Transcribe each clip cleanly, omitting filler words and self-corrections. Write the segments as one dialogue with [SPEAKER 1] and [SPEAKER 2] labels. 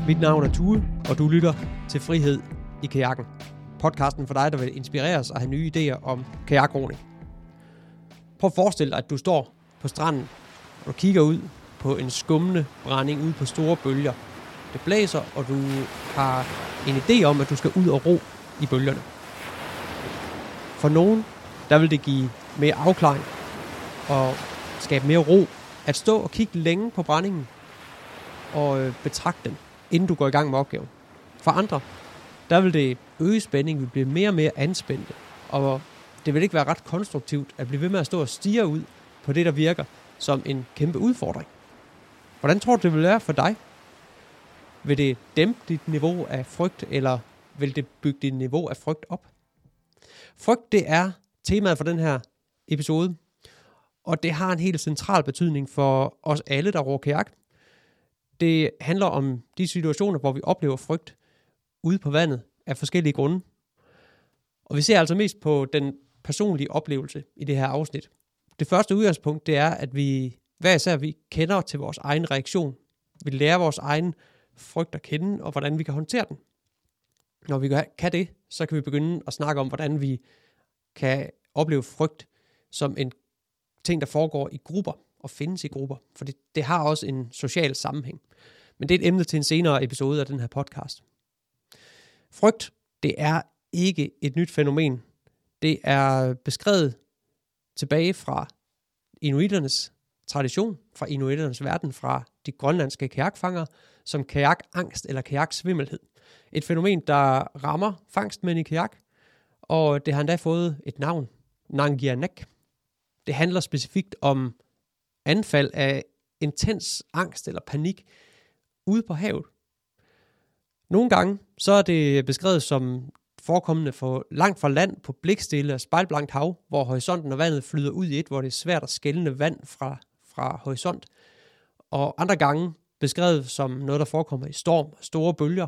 [SPEAKER 1] Mit navn er Tue, og du lytter til Frihed i kajakken. Podcasten for dig, der vil inspireres og have nye idéer om kajakroning. Prøv at forestille dig, at du står på stranden, og du kigger ud på en skummende brænding ude på store bølger. Det blæser, og du har en idé om, at du skal ud og ro i bølgerne. For nogen, der vil det give mere afklaring og skabe mere ro at stå og kigge længe på brændingen og betragte den, inden du går i gang med opgaven. For andre, der vil det øge spændingen, vi bliver mere og mere anspændte, og det vil ikke være ret konstruktivt at blive ved med at stå og stirre ud på det, der virker som en kæmpe udfordring. Hvordan tror du, det vil være for dig? Vil det dæmpe dit niveau af frygt, eller vil det bygge dit niveau af frygt op? Frygt, det er temaet for den her episode, og det har en helt central betydning for os alle, der ror kajak. Det handler om de situationer, hvor vi oplever frygt ude på vandet af forskellige grunde. Og vi ser altså mest på den personlige oplevelse i det her afsnit. Det første udgangspunkt, det er, at vi hver især vi kender til vores egen reaktion. Vi lærer vores egen frygt at kende, og hvordan vi kan håndtere den. Når vi kan det, så kan vi begynde at snakke om, hvordan vi kan opleve frygt som en ting, der foregår i grupper og findes i grupper. For det har også en social sammenhæng. Men det er et emne til en senere episode af den her podcast. Frygt, det er ikke et nyt fænomen. Det er beskrevet tilbage fra inuiternes tradition, fra inuiternes verden, fra de grønlandske kajakfangere, som kajakangst eller kajaksvimmelhed. Et fænomen, der rammer fangstmænd i kajak, og det har endda fået et navn, Nangianek. Det handler specifikt om anfald af intens angst eller panik ude på havet. Nogle gange så er det beskrevet som forekommende for langt fra land på blikstille og spejlblankt hav, hvor horisonten og vandet flyder ud i et, hvor det er svært at skelne vand fra horisont. Og andre gange beskrevet som noget, der forekommer i storm og store bølger.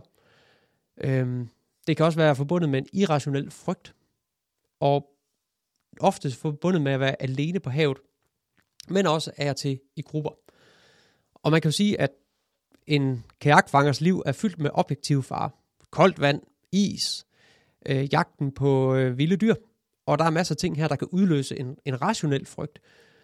[SPEAKER 1] Det kan også være forbundet med en irrationel frygt, og ofte forbundet med at være alene på havet, men også af og til i grupper. Og man kan jo sige, at en kajakfangers liv er fyldt med objektive farer. Koldt vand, is, jagten på vilde dyr. Og der er masser af ting her, der kan udløse en rationel frygt.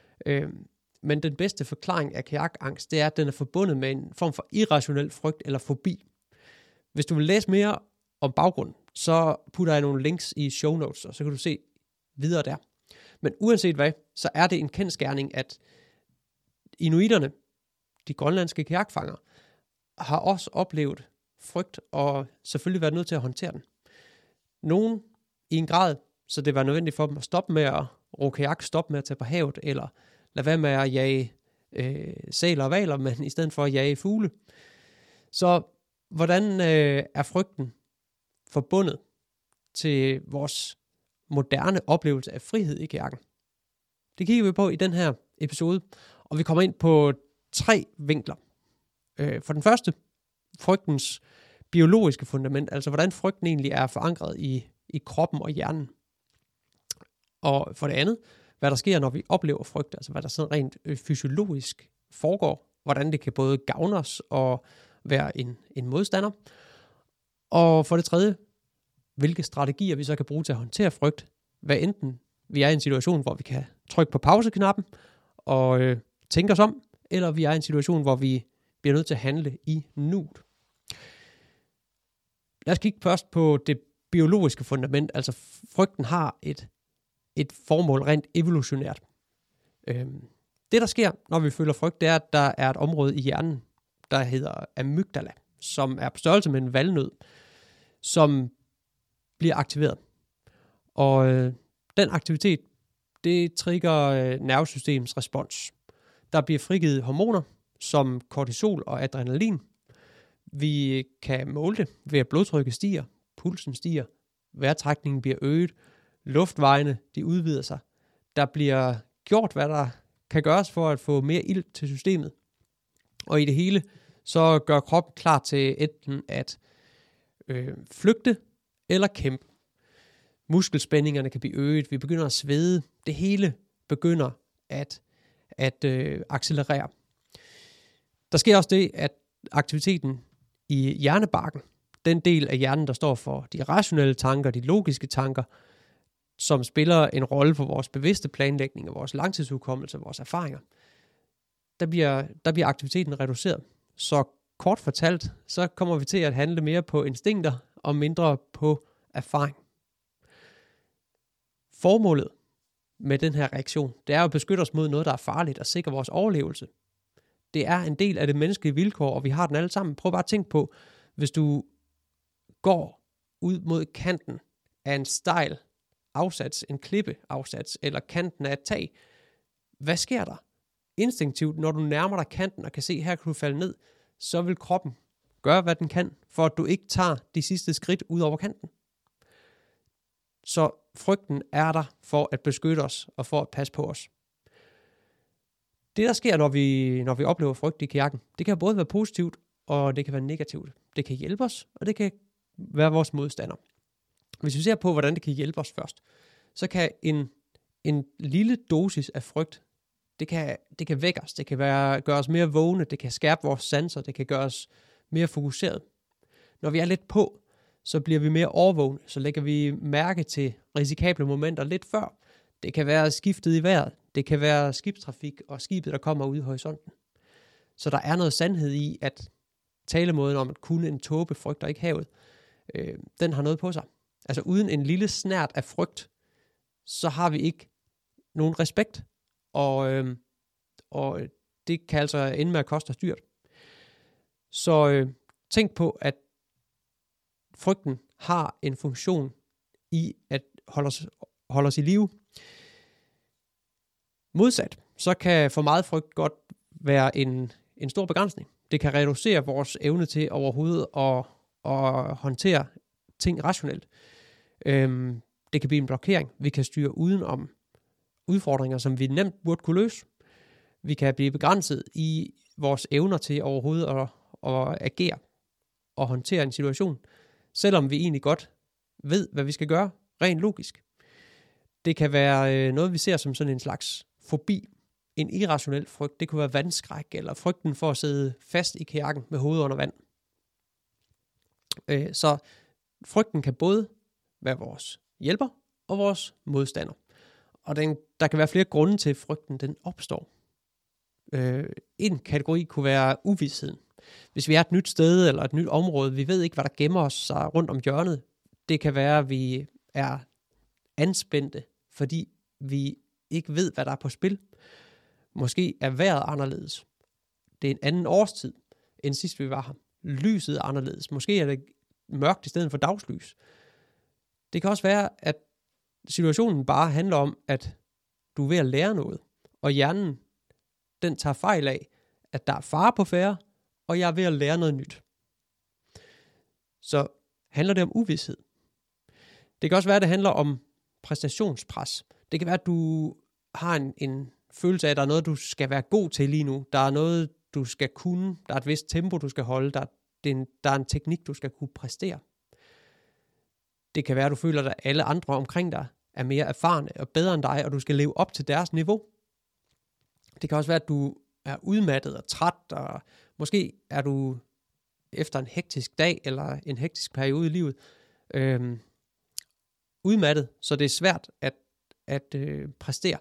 [SPEAKER 1] Men den bedste forklaring af kajakangst, det er, at den er forbundet med en form for irrationel frygt eller fobi. Hvis du vil læse mere om baggrunden, så putter jeg nogle links i show notes, og så kan du se videre der. Men uanset hvad, så er det en kendsgerning, at inuiterne, de grønlandske kajakfangere, har også oplevet frygt og selvfølgelig været nødt til at håndtere den. Nogen i en grad, så det var nødvendigt for dem at stoppe med at ro kajak, stoppe med at tage på havet, eller lade være med at jage sæler og hvaler, men i stedet for at jage fugle. Så hvordan er frygten forbundet til vores moderne oplevelse af frihed i kajakken? Det kigger vi på i den her episode, og vi kommer ind på 3 vinkler. For den første, frygtens biologiske fundament, altså hvordan frygten egentlig er forankret i kroppen og hjernen. Og for det andet, hvad der sker, når vi oplever frygt, altså hvad der sådan rent fysiologisk foregår, hvordan det kan både gavne os og være en modstander. Og for det tredje, hvilke strategier vi så kan bruge til at håndtere frygt, hvad enten vi er i en situation, hvor vi kan trykke på pauseknappen og tænke os om, eller vi er i en situation, hvor vi bliver nødt til at handle i nuet. Lad os kigge først på det biologiske fundament. Altså frygten har et formål rent evolutionært. Det der sker, når vi føler frygt, det er, at der er et område i hjernen, der hedder amygdala, som er på størrelse med en valnød, som bliver aktiveret. Og den aktivitet, det trigger nervesystemets respons. Der bliver frigivet hormoner som kortisol og adrenalin. Vi kan måle det ved at blodtrykket stiger, pulsen stiger, vejrtrækningen bliver øget, luftvejene de udvider sig. Der bliver gjort, hvad der kan gøres for at få mere ilt til systemet. Og i det hele, så gør kroppen klar til enten at flygte eller kæmpe. Muskelspændingerne kan blive øget, vi begynder at svede. Det hele begynder at accelerere. Der sker også det, at aktiviteten i hjernebarken. Den del af hjernen, der står for de rationelle tanker, de logiske tanker, som spiller en rolle for vores bevidste planlægning og vores langtidsudkommelse og vores erfaringer, der bliver aktiviteten reduceret. Så kort fortalt, så kommer vi til at handle mere på instinkter og mindre på erfaring. Formålet med den her reaktion, det er at beskytte os mod noget, der er farligt og sikre vores overlevelse. Det er en del af det menneskelige vilkår, og vi har den alle sammen. Prøv bare at tænke på, hvis du går ud mod kanten af en stejl afsats, en klippeafsats, eller kanten af et tag. Hvad sker der? Instinktivt, når du nærmer dig kanten og kan se, her kan du falde ned, så vil kroppen gøre, hvad den kan, for at du ikke tager de sidste skridt ud over kanten. Så frygten er der for at beskytte os og for at passe på os. Det, der sker, når vi oplever frygt i kajakken, det kan både være positivt, og det kan være negativt. Det kan hjælpe os, og det kan være vores modstander. Hvis vi ser på, hvordan det kan hjælpe os først, så kan en lille dosis af frygt, det kan vække os, det kan gøre os mere vågne, det kan skærpe vores sanser, det kan gøre os mere fokuseret. Når vi er lidt på, så bliver vi mere overvågne, så lægger vi mærke til risikable momenter lidt før. Det kan være skiftet i vejret, det kan være skibstrafik og skibet, der kommer ud i horisonten. Så der er noget sandhed i, at talemåden om, at kun en tåbe frygter ikke havet, den har noget på sig. Altså uden en lille snert af frygt, så har vi ikke nogen respekt, og det kan altså ende med at koste os dyrt. Så tænk på, at frygten har en funktion i at holde os i live. Modsat, så kan for meget frygt godt være en stor begrænsning. Det kan reducere vores evne til overhovedet at håndtere ting rationelt. Det kan blive en blokering. Vi kan styre uden om udfordringer, som vi nemt burde kunne løse. Vi kan blive begrænset i vores evner til overhovedet at agere og håndtere en situation, selvom vi egentlig godt ved, hvad vi skal gøre, rent logisk. Det kan være noget, vi ser som sådan en slags fobi, en irrationel frygt. Det kunne være vandskræk, eller frygten for at sidde fast i kajakken med hovedet under vand. Så frygten kan både være vores hjælper og vores modstander. Og der kan være flere grunde til, at frygten den opstår. En kategori kunne være uvisheden. Hvis vi er et nyt sted eller et nyt område, vi ved ikke, hvad der gemmer os rundt om hjørnet. Det kan være, at vi er anspændte, fordi vi ikke ved, hvad der er på spil. Måske er vejret anderledes. Det er en anden årstid, end sidst vi var her. Lyset er anderledes. Måske er det mørkt i stedet for dagslys. Det kan også være, at situationen bare handler om, at du er ved at lære noget, og hjernen, den tager fejl af, at der er fare på færde, og jeg er ved at lære noget nyt. Så handler det om uvished. Det kan også være, at det handler om præstationspres. Det kan være, at du har en følelse af, at der er noget, du skal være god til lige nu. Der er noget, du skal kunne. Der er et vist tempo, du skal holde. Der er en teknik, du skal kunne præstere. Det kan være, at du føler, at alle andre omkring dig er mere erfarne og bedre end dig, og du skal leve op til deres niveau. Det kan også være, at du er udmattet og træt, og måske er du efter en hektisk dag eller en hektisk periode i livet udmattet, så det er svært at præstere.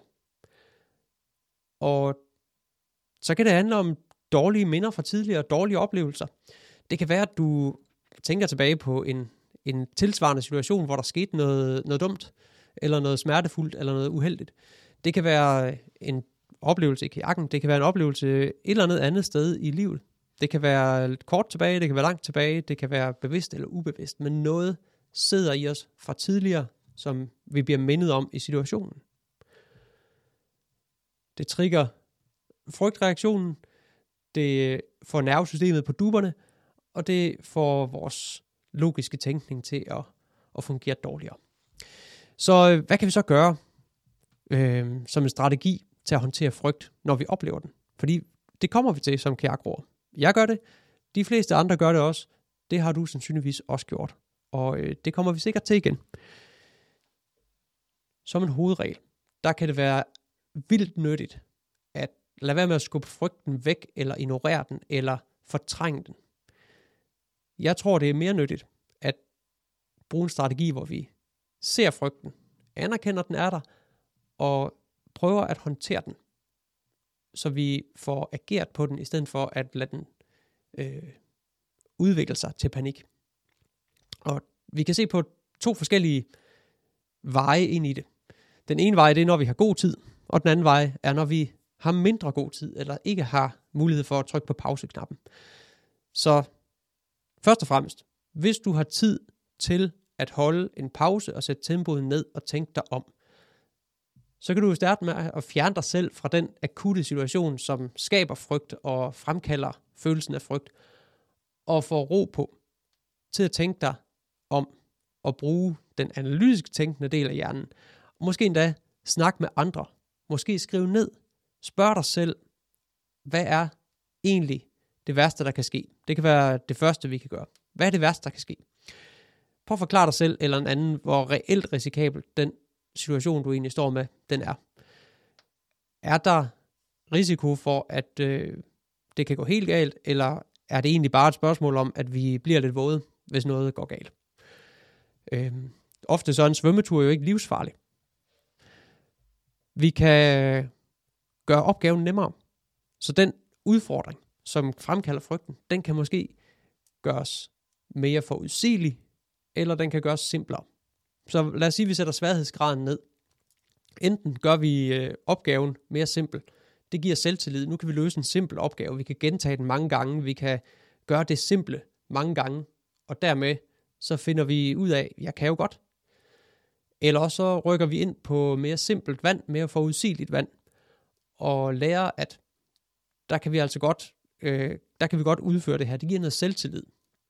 [SPEAKER 1] Og så kan det handle om dårlige minder fra tidligere, dårlige oplevelser. Det kan være, at du tænker tilbage på en tilsvarende situation, hvor der skete noget dumt, eller noget smertefuldt, eller noget uheldigt. Det kan være en oplevelse i kajakken, det kan være en oplevelse et eller andet sted i livet. Det kan være kort tilbage, det kan være langt tilbage, det kan være bevidst eller ubevidst, men noget sidder i os fra tidligere, som vi bliver mindet om i situationen. Det trigger frygtreaktionen, det får nervesystemet på duberne, og det får vores logiske tænkning til at fungere dårligere. Så hvad kan vi så gøre som en strategi til at håndtere frygt, når vi oplever den? Fordi det kommer vi til som kajakroer. Jeg gør det, de fleste andre gør det også, det har du sandsynligvis også gjort, og det kommer vi sikkert til igen. Som en hovedregel, der kan det være vildt nyttigt at lade være med at skubbe frygten væk, eller ignorere den, eller fortrænge den. Jeg tror, det er mere nyttigt at bruge en strategi, hvor vi ser frygten, anerkender, den er der, og prøver at håndtere den, så vi får ageret på den, i stedet for at lade den udvikle sig til panik. Og vi kan se på 2 forskellige veje ind i det. Den ene vej, det er, når vi har god tid, og den anden vej er, når vi har mindre god tid, eller ikke har mulighed for at trykke på pauseknappen. Så først og fremmest, hvis du har tid til at holde en pause og sætte tempoet ned og tænke dig om, så kan du jo starte med at fjerne dig selv fra den akutte situation, som skaber frygt og fremkalder følelsen af frygt, og få ro på til at tænke dig om at bruge den analytiske tænkende del af hjernen. Måske endda snak med andre. Måske skrive ned. Spørg dig selv, hvad er egentlig det værste, der kan ske? Det kan være det første, vi kan gøre. Hvad er det værste, der kan ske? Prøv at forklare dig selv eller en anden, hvor reelt risikabel den situation, du egentlig står med, den er. Er der risiko for, at det kan gå helt galt, eller er det egentlig bare et spørgsmål om, at vi bliver lidt våde, hvis noget går galt? Ofte så er en svømmetur jo ikke livsfarlig. Vi kan gøre opgaven nemmere. Så den udfordring, som fremkalder frygten, den kan måske gøres mere forudsigelig, eller den kan gøres simplere. Så lad os sige, at vi sætter sværhedsgraden ned. Enten gør vi opgaven mere simpel. Det giver selvtillid. Nu kan vi løse en simpel opgave. Vi kan gentage den mange gange. Vi kan gøre det simple mange gange. Og dermed så finder vi ud af, jeg kan jo godt. Eller også så rykker vi ind på mere simpelt vand, mere forudsigeligt vand. Og lærer, at der kan vi altså godt udføre det her. Det giver noget selvtillid.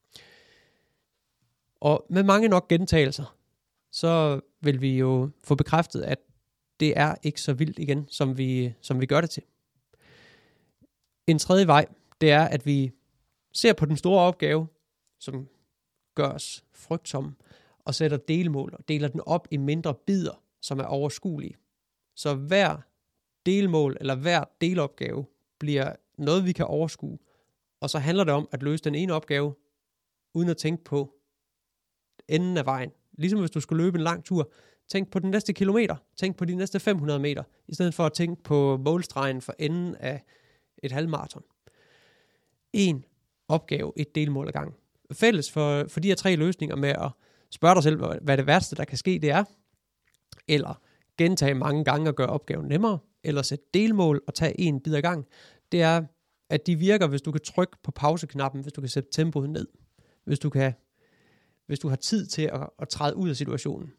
[SPEAKER 1] Og med mange nok gentagelser, så vil vi jo få bekræftet, at det er ikke så vildt igen, som vi gør det til. En tredje vej, det er, at vi ser på den store opgave, som gør os frygtsomme, og sætter delmål og deler den op i mindre bidder, som er overskuelige. Så hver delmål eller hver delopgave bliver noget, vi kan overskue. Og så handler det om at løse den ene opgave, uden at tænke på enden af vejen. Ligesom hvis du skulle løbe en lang tur. Tænk på den næste kilometer. Tænk på de næste 500 meter. I stedet for at tænke på målstregen for enden af et halvmaraton. En opgave, et delmål ad gangen. Fælles for de her 3 løsninger med at spørge dig selv, hvad det værste, der kan ske, det er. Eller gentage mange gange og gøre opgaven nemmere. Eller sætte delmål og tage en bid ad gang. Det er, at de virker, hvis du kan trykke på pauseknappen, hvis du kan sætte tempoet ned. Hvis du har tid til at træde ud af situationen.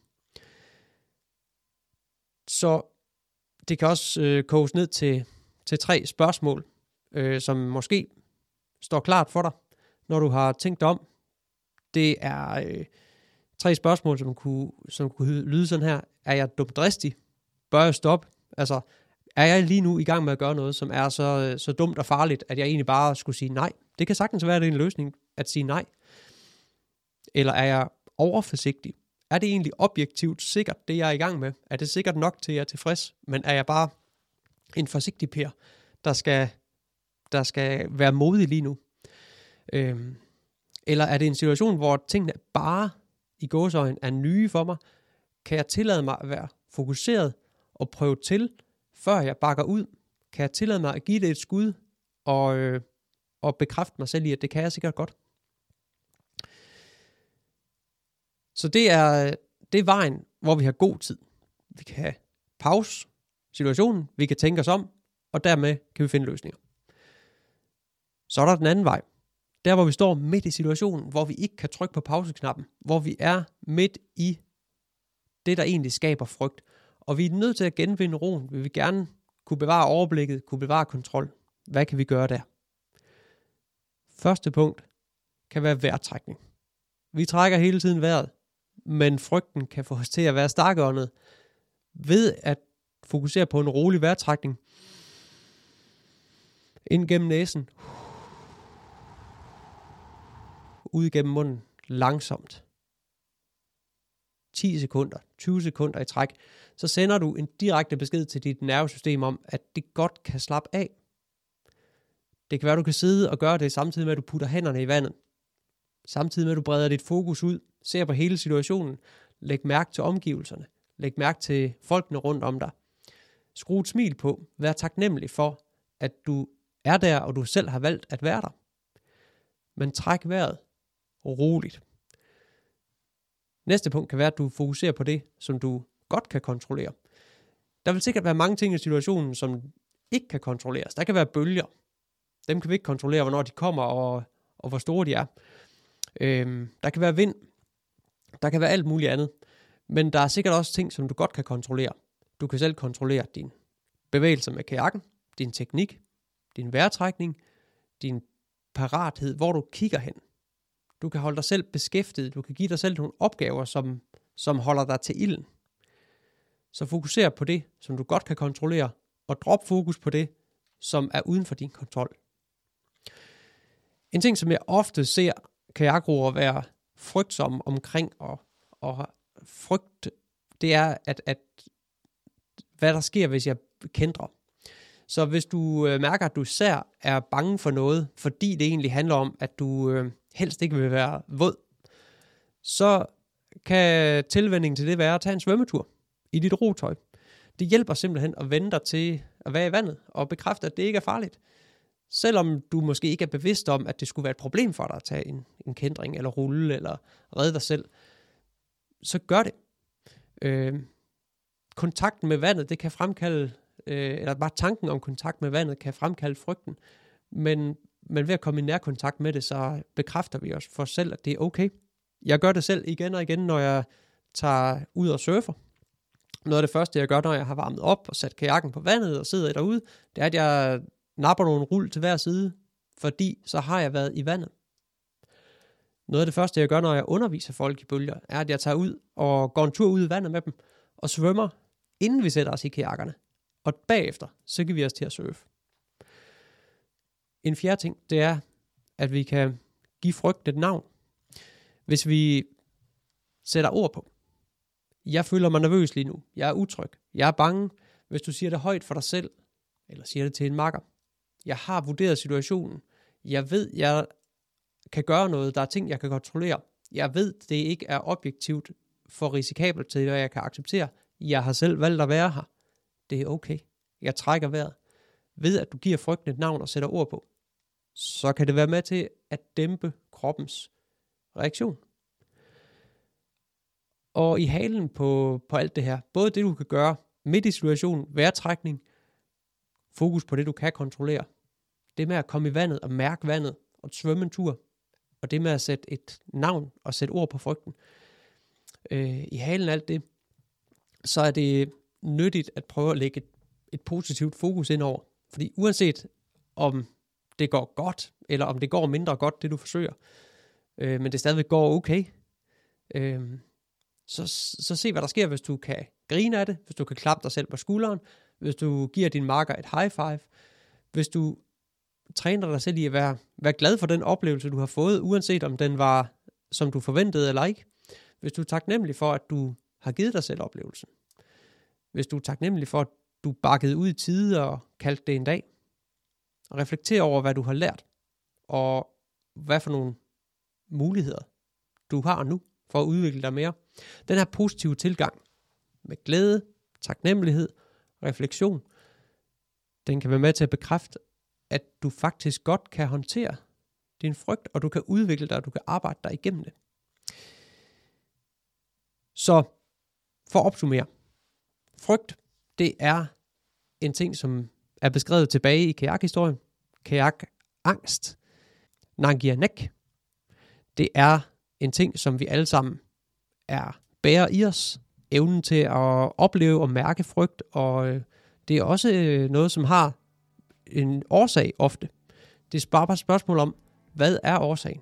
[SPEAKER 1] Så det kan også koges ned til 3 spørgsmål, som måske står klart for dig, når du har tænkt dig om. Det er 3 spørgsmål, som kunne lyde sådan her. Er jeg dumdristig? Bør jeg stoppe? Altså, er jeg lige nu i gang med at gøre noget, som er så dumt og farligt, at jeg egentlig bare skulle sige nej? Det kan sagtens være, det er en løsning at sige nej. Eller er jeg overforsigtig? Er det egentlig objektivt sikkert, det jeg er i gang med? Er det sikkert nok til, at jeg er tilfreds? Men er jeg bare en forsigtig per, der skal være modig lige nu? Eller er det en situation, hvor tingene bare i gåseøjne er nye for mig? Kan jeg tillade mig at være fokuseret og prøve til, før jeg bakker ud? Kan jeg tillade mig at give det et skud og bekræfte mig selv i, at det kan jeg sikkert godt? Så det er vejen, hvor vi har god tid. Vi kan pause situationen, vi kan tænke os om, og dermed kan vi finde løsninger. Så er der den anden vej. Der, hvor vi står midt i situationen, hvor vi ikke kan trykke på pauseknappen, hvor vi er midt i det, der egentlig skaber frygt. Og vi er nødt til at genvinde roen. Vi vil gerne kunne bevare overblikket, kunne bevare kontrol. Hvad kan vi gøre der? Første punkt kan være vejrtrækning. Vi trækker hele tiden vejret, men frygten kan få os til at være stakkeåndet. Ved at fokusere på en rolig vejrtrækning, ind gennem næsen, ud gennem munden, langsomt. 10 sekunder, 20 sekunder i træk, så sender du en direkte besked til dit nervesystem om, at det godt kan slappe af. Det kan være, du kan sidde og gøre det samtidig med, at du putter hænderne i vandet. Samtidig med, at du breder dit fokus ud, ser på hele situationen, læg mærke til omgivelserne, læg mærke til folkene rundt om dig. Skru et smil på, vær taknemmelig for, at du er der, og du selv har valgt at være der. Men træk vejret roligt. Næste punkt kan være, at du fokuserer på det, som du godt kan kontrollere. Der vil sikkert være mange ting i situationen, som ikke kan kontrolleres. Der kan være bølger. Dem kan vi ikke kontrollere, hvornår de kommer, og hvor store de er. Der kan være vind. Der kan være alt muligt andet. Men der er sikkert også ting, som du godt kan kontrollere. Du kan selv kontrollere din bevægelse med kajakken, din teknik, din vejrtrækning, din parathed, hvor du kigger hen. Du kan holde dig selv beskæftiget. Du kan give dig selv nogle opgaver, som holder dig til ilden. Så fokuser på det, som du godt kan kontrollere, og drop fokus på det, som er uden for din kontrol. En ting, som jeg ofte ser kajakroere være frygtsomme omkring, og frygt, det er, at hvad der sker, hvis jeg kæntrer. Så hvis du mærker, at du især er bange for noget, fordi det egentlig handler om, at du helst ikke vil være våd, så kan tilvænningen til det være at tage en svømmetur i dit rotøj. Det hjælper simpelthen at vende dig til at være i vandet og bekræfte, at det ikke er farligt. Selvom du måske ikke er bevidst om, at det skulle være et problem for dig at tage en kæntring eller rulle eller redde dig selv, så gør det. Kontakten med vandet, det kan fremkalde, eller bare tanken om kontakt med vandet kan fremkalde frygten, men ved at komme i nærkontakt med det, så bekræfter vi os for os selv, at det er okay. Jeg gør det selv igen og igen, når jeg tager ud og surfer. Noget af det første, jeg gør, når jeg har varmet op og sat kajakken på vandet og sidder derude, det er, at jeg napper nogle rull til hver side, fordi så har jeg været i vandet. Noget af det første, jeg gør, når jeg underviser folk i bølger, er, at jeg tager ud og går en tur ud i vandet med dem og svømmer, inden vi sætter os i kajakkerne. Og bagefter, så giver vi os til at surfe. En fjerde ting, det er, at vi kan give frygten et navn. Hvis vi sætter ord på. Jeg føler mig nervøs lige nu. Jeg er utryg. Jeg er bange. Hvis du siger det højt for dig selv, eller siger det til en makker. Jeg har vurderet situationen. Jeg ved, jeg kan gøre noget. Der er ting, jeg kan kontrollere. Jeg ved, det ikke er objektivt for risikabelt til, hvad jeg kan acceptere. Jeg har selv valgt at være her. Det er okay. Jeg trækker vejret. Ved, at du giver frygten et navn og sætter ord på, så kan det være med til at dæmpe kroppens reaktion. Og i halen på alt det her, både det du kan gøre midt i situationen, vejrtrækning, fokus på det du kan kontrollere, det med at komme i vandet og mærke vandet og svømme en tur, og det med at sætte et navn og sætte ord på frygten, i halen alt det, så er det nyttigt at prøve at lægge et positivt fokus ind over. Fordi uanset om det går godt, eller om det går mindre godt, det du forsøger, men det stadigvæk går okay, så se hvad der sker, hvis du kan grine af det, hvis du kan klappe dig selv på skulderen, hvis du giver din marker et high five, hvis du træner dig selv i at være glad for den oplevelse, du har fået, uanset om den var, som du forventede eller ikke. Hvis du er taknemmelig for, at du har givet dig selv oplevelsen. Hvis du er taknemmelig for, at du bakkede ud i tide og kaldte det en dag. Og reflekter over, hvad du har lært, og hvad for nogle muligheder du har nu for at udvikle dig mere. Den her positive tilgang med glæde, taknemmelighed, refleksion, den kan være med til at bekræfte, at du faktisk godt kan håndtere din frygt, og du kan udvikle dig, og du kan arbejde dig igennem det. Så for at opsummere, frygt, det er en ting, som er beskrevet tilbage i kajakhistorien. Kajakangst, Nangianek, det er en ting, som vi alle sammen bærer i os. Evnen til at opleve og mærke frygt, og det er også noget, som har en årsag ofte. Det er bare et spørgsmål om, hvad er årsagen?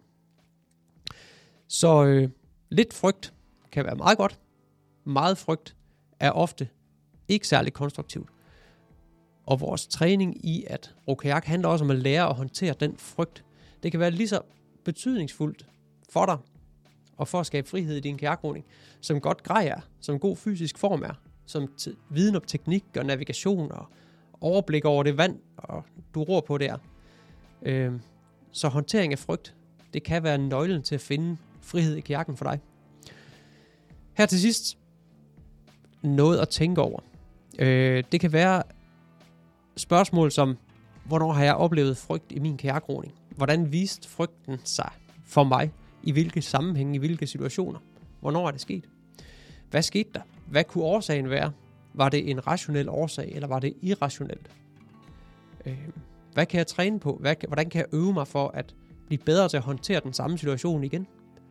[SPEAKER 1] Så lidt frygt kan være meget godt. Meget frygt er ofte ikke særlig konstruktivt. Og vores træning i at ro kajak handler også om at lære at håndtere den frygt. Det kan være lige så betydningsfuldt for dig, og for at skabe frihed i din kajakroning, som godt grej er, som god fysisk form er, som viden om teknik og navigation og overblik over det vand, og du ror på det er. Så håndtering af frygt Det kan være nøglen til at finde frihed i kajakken for dig. Her til sidst, noget at tænke over. Det kan være spørgsmål som, hvornår har jeg oplevet frygt i min kajakroning? Hvordan viste frygten sig for mig? I hvilke sammenhænge, i hvilke situationer? Hvornår er det sket? Hvad skete der? Hvad kunne årsagen være? Var det en rationel årsag, eller var det irrationelt? Hvad kan jeg træne på? Hvordan kan jeg øve mig for at blive bedre til at håndtere den samme situation igen?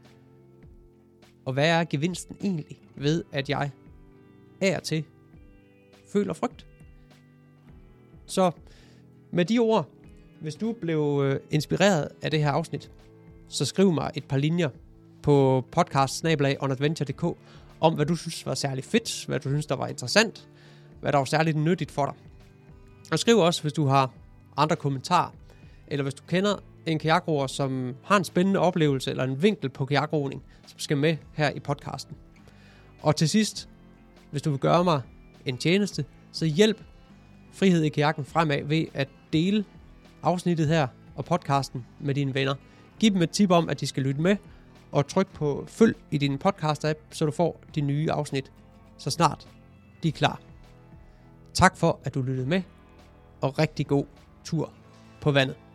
[SPEAKER 1] Og hvad er gevinsten egentlig ved, at jeg af og til føler frygt? Så med de ord, hvis du blev inspireret af det her afsnit, så skriv mig et par linjer på podcast@onadventure.dk om, hvad du synes var særlig fedt, hvad du synes, der var interessant, hvad der var særligt nyttigt for dig. Og skriv også, hvis du har andre kommentarer, eller hvis du kender en kajakroer, som har en spændende oplevelse, eller en vinkel på kajakroning, som skal med her i podcasten. Og til sidst, hvis du vil gøre mig en tjeneste, så hjælp Frihed i Kajakken fremad ved at dele afsnittet her og podcasten med dine venner. Giv dem et tip om, at de skal lytte med, og tryk på følg i din podcast-app, så du får de nye afsnit, så snart de er klar. Tak for, at du lyttede med, og rigtig god tur på vandet.